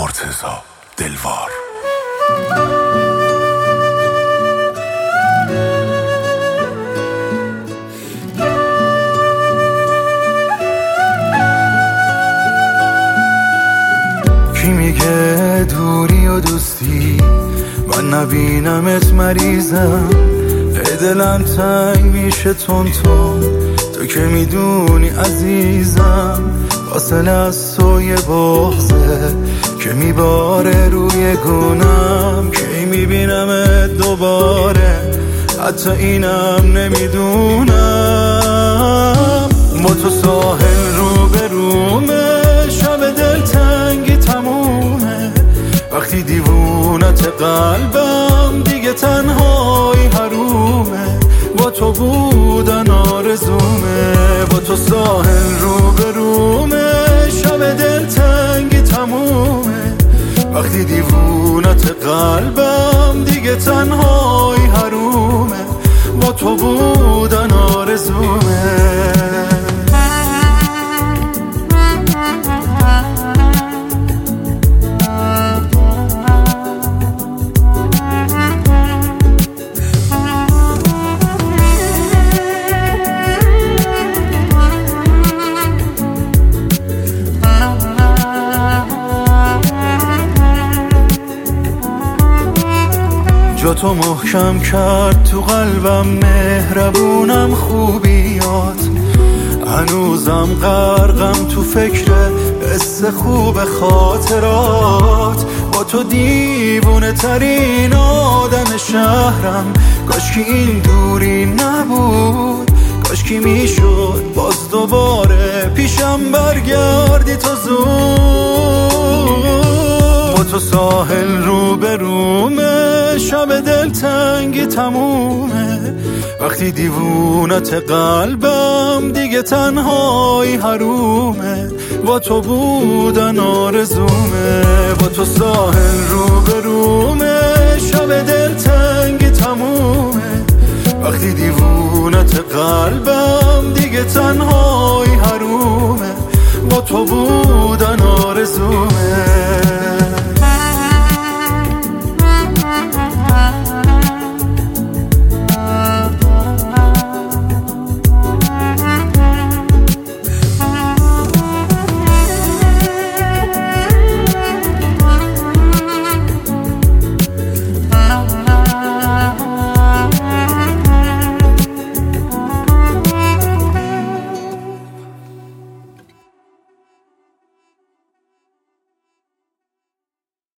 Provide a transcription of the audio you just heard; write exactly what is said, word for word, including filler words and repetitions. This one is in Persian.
مرتضی دلوار. کی میگه دوری و دوستی، من نبینمت مریضم، ای دلم تنگ میشه تون تون، تو که میدونی عزیزم، فاصله از تو یه بغضه که میباره روی گونم، کی میبینمت دوباره حتی اینم نمیدونم. با تو ساحل رو به رومه، شب دلتنگی تمومه، وقتی دیوونت قلبم دیگه تنهایی حرومه، با تو بودن آرزومه. با تو ساحل رو به رومه، شب دلتنگی تمومه، وقتی دیوونت قلبم دیگه تنهایی حرومه، با تو بودن آرزومه. جا تو محکم کرد تو قلبم، مهربونم خوبیات، هنوزم غرقم تو فکر حس خوب خاطرات. با تو دیوونه ترین آدم شهرم، کاشکی این دوری نبود، کاشکی میشد باز دوباره پیشم برگردی تو زود. با تو ساحل رو به رومه، شب دلتنگی تمومه، وقتی دیوونت قلبم دیگه تنهایی حرومه، با تو بودن آرزومه. با تو ساحل رو به رومه، شب دلتنگی تمومه، وقتی دیوونت قلبم دیگه تنهایی حرومه، با تو بودن آرزومه.